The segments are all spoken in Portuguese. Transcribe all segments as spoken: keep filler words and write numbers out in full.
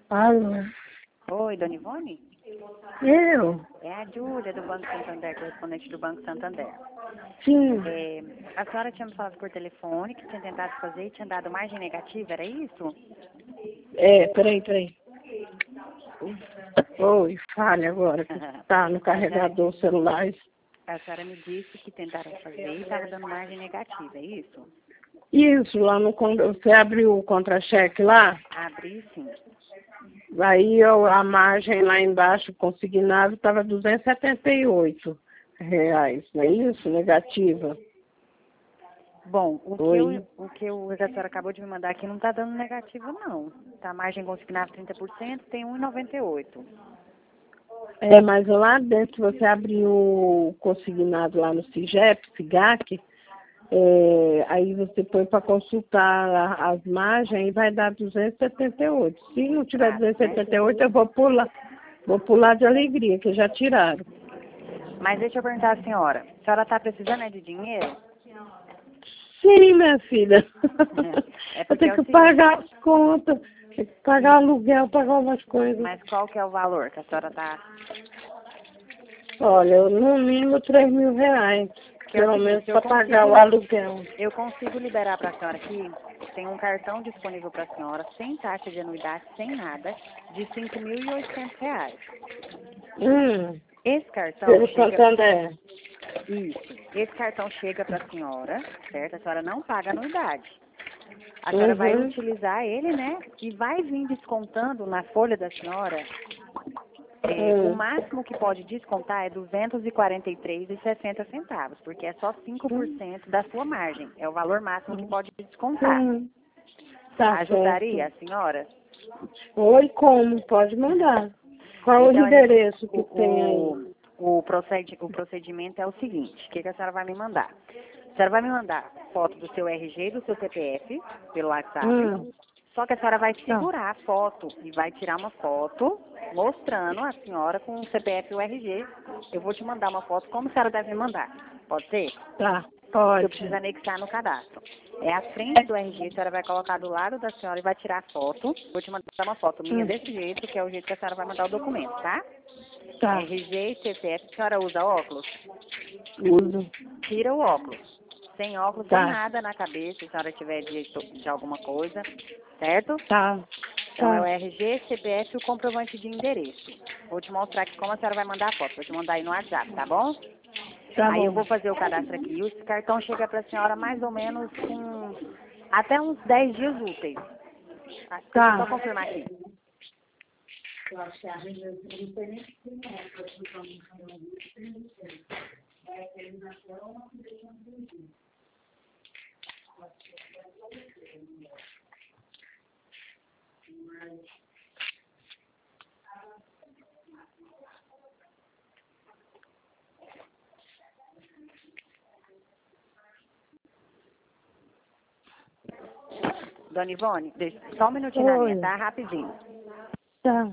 Alô? Oi, Dona Ivone? Eu? É a Júlia, do Banco Santander, correspondente do Banco Santander. Sim. É, a senhora tinha me falado por telefone que tinha tentado fazer e tinha dado margem negativa, era isso? É, peraí, peraí. Oi, fale agora, que tá no carregador celular. A senhora me disse que tentaram fazer e estava dando margem negativa, é isso? Isso, lá no... con- Você abriu o contra-cheque lá? Abri sim. Aí eu, a margem lá embaixo, consignado, estava duzentos e setenta e oito reais, não é isso? Negativa. Bom, o que, Oi. eu, o que eu, a senhora acabou de me mandar aqui não está dando negativa, não. Tá margem consignada trinta por cento, tem um vírgula noventa e oito. É, mas lá dentro, se você abrir o consignado lá no CIGEP, SIGAC, é, aí você põe para consultar a- as margens e vai dar duzentos e setenta e oito. Se não tiver duzentos e setenta e oito, eu vou pular, vou pular de alegria, que já tiraram. Mas deixa eu perguntar à senhora, a senhora está precisando é de dinheiro? Sim, minha filha. É Eu porque tenho é o que seguinte, pagar as contas, tenho que pagar aluguel, pagar umas coisas. mas qual que é o valor que a senhora está... Olha, no mínimo três mil reais, Que é o pelo menos seguinte, eu para pagar o consigo, aluguel. eu consigo liberar para a senhora aqui, tem um cartão disponível para a senhora, sem taxa de anuidade, sem nada, de cinco mil e oitocentos reais. Hum, Esse cartão pelo chega... Santander. Isso. Esse cartão chega para a senhora, certo? A senhora não paga anuidade. A senhora vai Uhum. utilizar ele, né? E vai vir descontando na folha da senhora. É, o Hum. máximo que pode descontar é duzentos e quarenta e três reais e sessenta centavos, porque é só cinco por cento da sua margem. É o valor máximo que pode descontar. Sim, tá Ajudaria certo. a senhora? Oi, como? Pode mandar. Qual Então, o a gente, endereço que o, tem aí? o, o, procedi, o procedimento é o seguinte, o que, que a senhora vai me mandar? A senhora vai me mandar foto do seu R G e do seu C P F pelo WhatsApp, Hum, só que a senhora vai tá, segurar a foto e vai tirar uma foto mostrando a senhora com o C P F e o R G. Eu vou te mandar uma foto como a senhora deve me mandar. Pode ser? tá, Que eu pode. preciso anexar no cadastro. É a frente do R G, a senhora vai colocar do lado da senhora e vai tirar a foto. Vou te mandar uma foto minha Hum, desse jeito, que é o jeito que a senhora vai mandar o documento, tá? tá, R G e C P F, a senhora usa óculos? uso. Tira o óculos. Sem óculos, sem Tá, nada na cabeça, se a senhora tiver de, de alguma coisa, certo? tá, Então é o tá, R G, C P F e o comprovante de endereço. Vou te mostrar aqui como a senhora vai mandar a foto. Vou te mandar aí no WhatsApp, tá bom? tá Aí eu bom. vou fazer o cadastro aqui. E esse cartão chega para a senhora mais ou menos com até uns dez dias úteis. Ah, deixa eu só Tá. confirmar aqui. Dona Ivone, deixa, só um minutinho na minha, Oi, tá? Rapidinho. tá.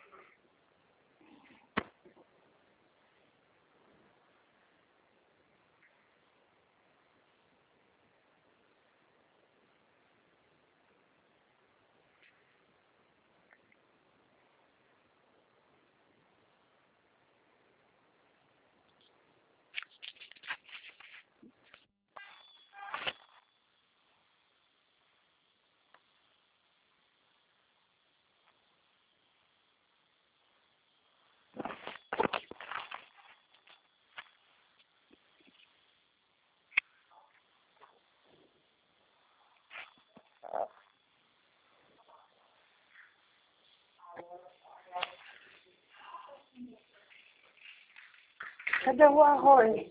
Cadê o arroz?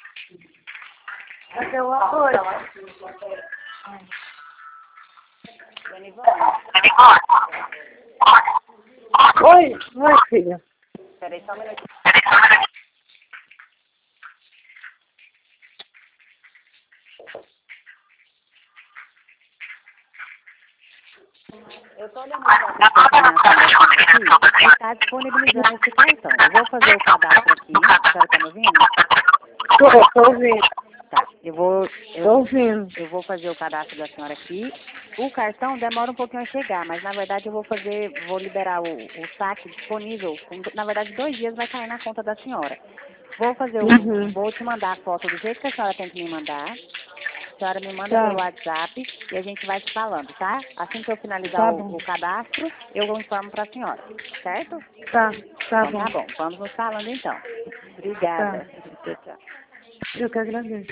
Cadê o arroz? Dona Ivone, Oi, oi, filha. peraí só um minutinho. Eu tô olhando aqui, está disponibilizando esse cartão. Eu vou fazer o cadastro aqui. A senhora tá me ouvindo? Tô, tô ouvindo. Tá. Eu Eu vou, eu, Tô ouvindo. eu vou fazer o cadastro da senhora aqui. O cartão demora um pouquinho a chegar, mas na verdade eu vou fazer, vou liberar o, o saque disponível. Com, na verdade, dois dias vai cair na conta da senhora. Vou fazer o, Uhum. vou te mandar a foto do jeito que a senhora tem que me mandar. A senhora me manda Tá. pelo WhatsApp e a gente vai se falando, tá? Assim que eu finalizar Tá o, bom. o cadastro, eu informo para a senhora, certo? Tá, tá Então bom. tá bom, vamos nos falando então. Tá. Obrigada. Tchau, tchau. Eu que agradeço.